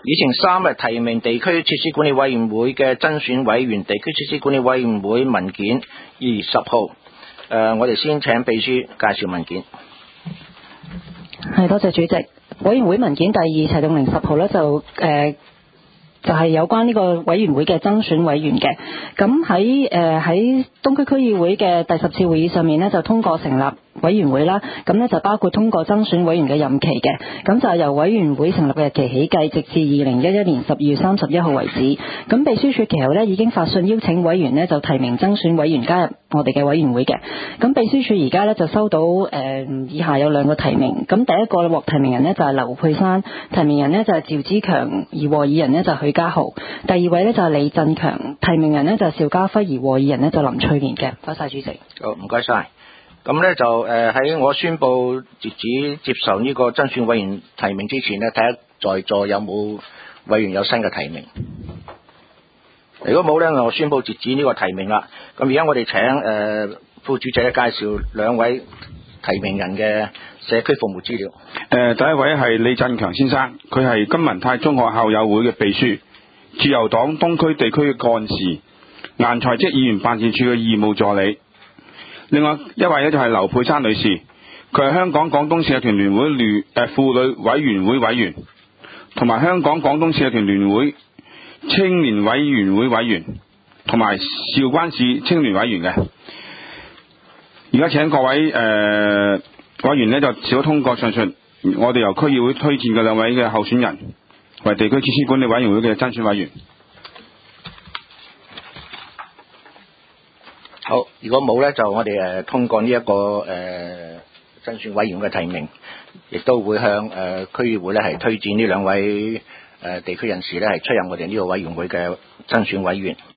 議程3係提名地區設施管理委員會嘅增選委員，地區設施管理委員會文件20號。我哋先請秘書介紹文件。 係，多謝主席。委員會文件第2齊動010號咧就係有關呢個委員會嘅增選委員嘅。咁喺東區區議會嘅第10次會議上面呢，就通過成立委員會啦。咁呢就包括通過增選委員嘅任期嘅。咁就係由委員會成立嘅日期起計，直至2011年12月31號為止。咁秘書處其後呢已經發信邀請委員呢就提名增選委員加入我哋嘅委員會嘅。咁秘書處而家呢就收到以下有2個提名。咁第一個獲提名人呢就係劉佩珊，提名人呢就係趙之強，而和議人呢就係許家豪。第2位呢就係李振強，提名人呢就係邵家輝，而和議人呢就林翠蓮嘅。多謝主席。 好，唔該晒。咁呢就喺我宣布截止接受呢個增選委員提名之前呢，睇下在座有冇委員有新嘅提名。如果冇呢，我宣布截止呢個提名啦。咁而家我哋請副主席介紹2位提名人嘅社區服務資料。 第一位係李振強先生，佢係金文泰中學校友會嘅秘書，自由黨東區地區嘅幹事，顏才積議員辦事處嘅義務助理。另外一位呢就係劉佩珊女士，佢係香港廣東社團聯會婦女委員會委員，同埋香港廣東社團聯會青年委員會委員，同埋韶關市青聯委員嘅。而家請各位委員呢就少通過上述我哋由區議會推薦嘅2位嘅候選人為地區設施管理委員會嘅增選委員。 好，如果冇呢，就我哋通過呢一個增選委員嘅提名，亦都會向區議會呢係推薦呢2位地區人士呢係出任我哋呢個委員會嘅增選委員。